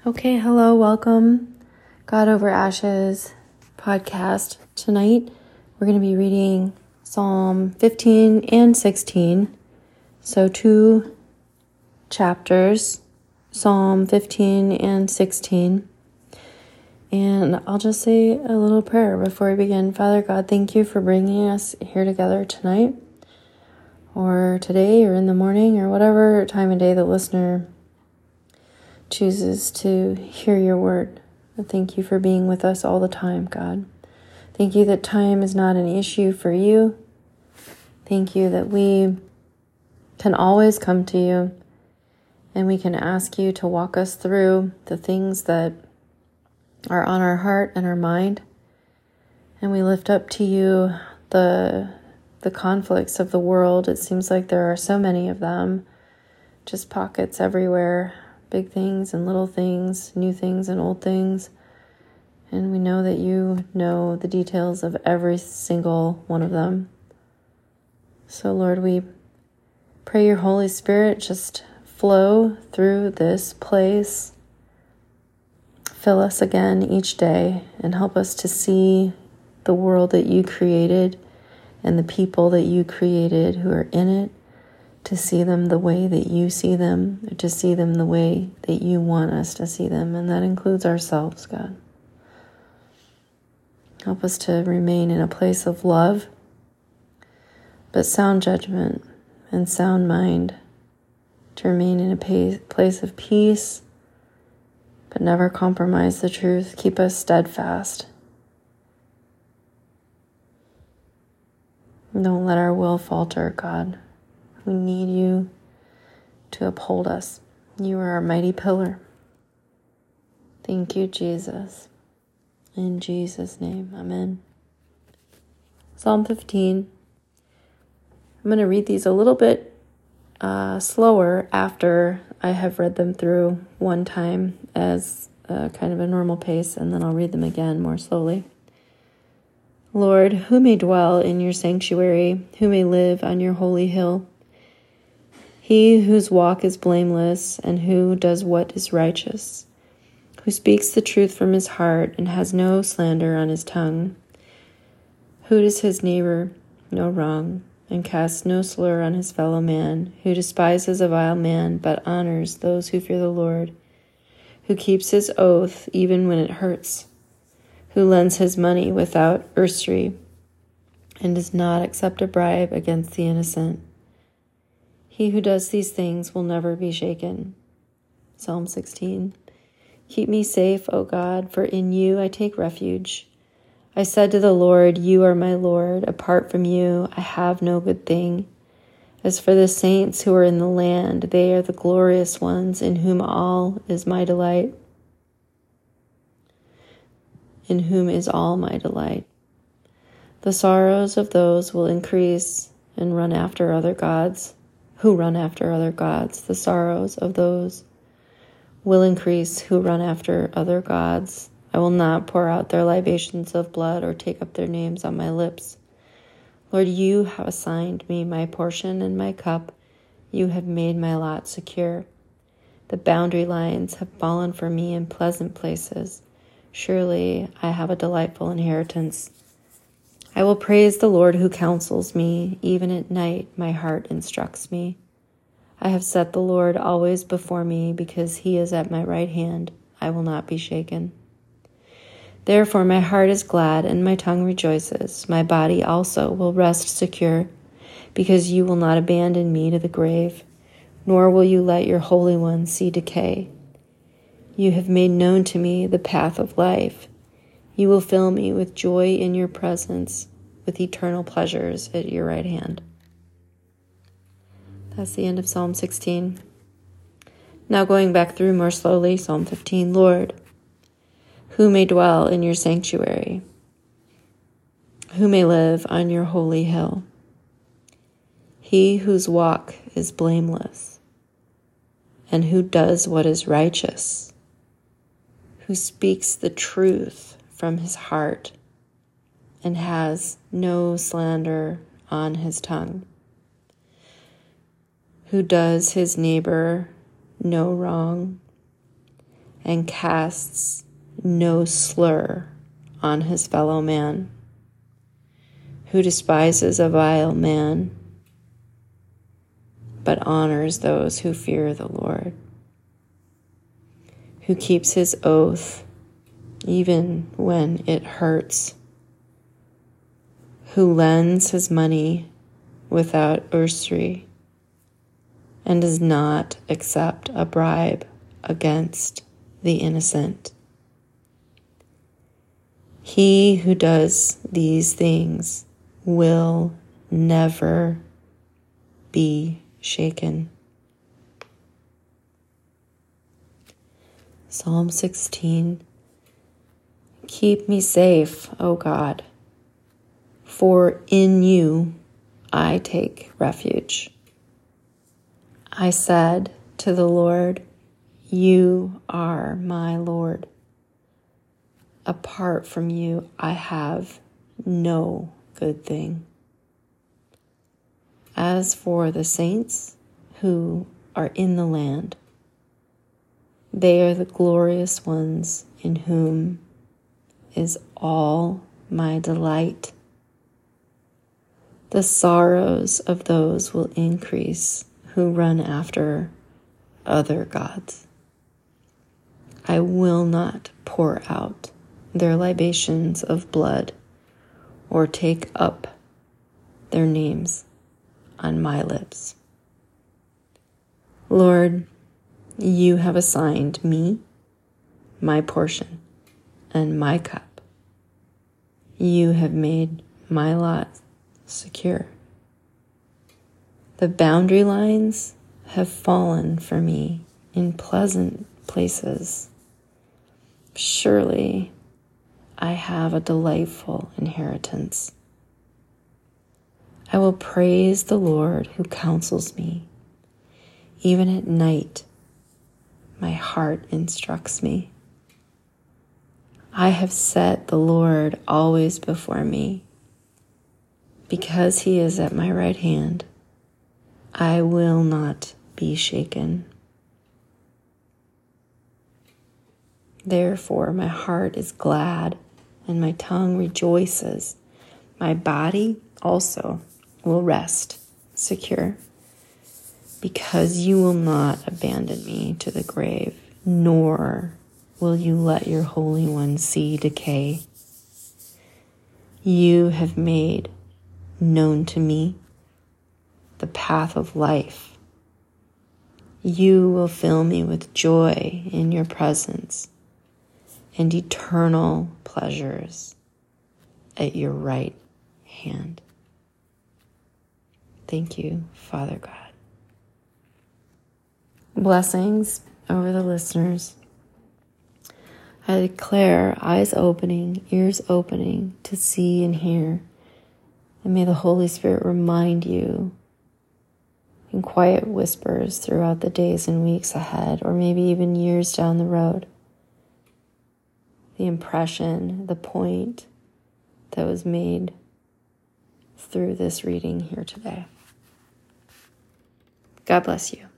Okay, hello, welcome. God Over Ashes podcast. Tonight, we're going to be reading Psalm 15 and 16. So 2 chapters, Psalm 15 and 16. And I'll just say a little prayer before we begin. Father God, thank you for bringing us here together tonight, or today, or in the morning, or whatever time of day the listener chooses to hear your word. Thank you for being with us all the time, God. Thank you that time is not an issue for you. Thank you that we can always come to you and we can ask you to walk us through the things that are on our heart and our mind. And we lift up to you the conflicts of the world. It seems like there are so many of them, just pockets everywhere. Big things and little things, new things and old things. And we know that you know the details of every single one of them. So Lord, we pray your Holy Spirit just flow through this place. Fill us again each day and help us to see the world that you created and the people that you created who are in it, to see them the way that you see them, or to see them the way that you want us to see them, and that includes ourselves, God. Help us to remain in a place of love, but sound judgment and sound mind, to remain in a place of peace, but never compromise the truth. Keep us steadfast. Don't let our will falter, God. We need you to uphold us. You are our mighty pillar. Thank you, Jesus. In Jesus' name, amen. Psalm 15. I'm going to read these a little bit slower after I have read them through one time as kind of a normal pace, and then I'll read them again more slowly. Lord, who may dwell in your sanctuary? Who may live on your holy hill? He whose walk is blameless and who does what is righteous, who speaks the truth from his heart and has no slander on his tongue, who does his neighbor no wrong and casts no slur on his fellow man, who despises a vile man but honors those who fear the Lord, who keeps his oath even when it hurts, who lends his money without usury and does not accept a bribe against the innocent. He who does these things will never be shaken. Psalm 16. Keep me safe, O God, for in you I take refuge. I said to the Lord, you are my Lord. Apart from you, I have no good thing. As for the saints who are in the land, they are the glorious ones in whom all is my delight. In whom is all my delight. The sorrows of those will increase and run after other gods. Who run after other gods. The sorrows of those will increase who run after other gods. I will not pour out their libations of blood or take up their names on my lips. Lord, you have assigned me my portion and my cup. You have made my lot secure. The boundary lines have fallen for me in pleasant places. Surely I have a delightful inheritance. I will praise the Lord who counsels me. Even at night, my heart instructs me. I have set the Lord always before me because he is at my right hand. I will not be shaken. Therefore, my heart is glad and my tongue rejoices. My body also will rest secure because you will not abandon me to the grave, nor will you let your Holy One see decay. You have made known to me the path of life. You will fill me with joy in your presence, with eternal pleasures at your right hand. That's the end of Psalm 16. Now going back through more slowly, Psalm 15. Lord, who may dwell in your sanctuary? Who may live on your holy hill? He whose walk is blameless, and who does what is righteous, who speaks the truth from his heart and has no slander on his tongue, who does his neighbor no wrong and casts no slur on his fellow man, who despises a vile man, but honors those who fear the Lord, who keeps his oath even when it hurts, who lends his money without usury and does not accept a bribe against the innocent. He who does these things will never be shaken. Psalm 16. Keep me safe, O God, for in you I take refuge. I said to the Lord, you are my Lord. Apart from you, I have no good thing. As for the saints who are in the land, they are the glorious ones in whom is all my delight. The sorrows of those will increase who run after other gods. I will not pour out their libations of blood or take up their names on my lips. Lord, you have assigned me my portion and my cup. You have made my lot secure. The boundary lines have fallen for me in pleasant places. Surely I have a delightful inheritance. I will praise the Lord who counsels me. Even at night, my heart instructs me. I have set the Lord always before me. Because he is at my right hand, I will not be shaken. Therefore, my heart is glad and my tongue rejoices. My body also will rest secure, because you will not abandon me to the grave, nor will you let your Holy One see decay. You have made known to me the path of life. You will fill me with joy in your presence and eternal pleasures at your right hand. Thank you, Father God. Blessings over the listeners. I declare eyes opening, ears opening to see and hear. And may the Holy Spirit remind you in quiet whispers throughout the days and weeks ahead, or maybe even years down the road, the impression, the point that was made through this reading here today. God bless you.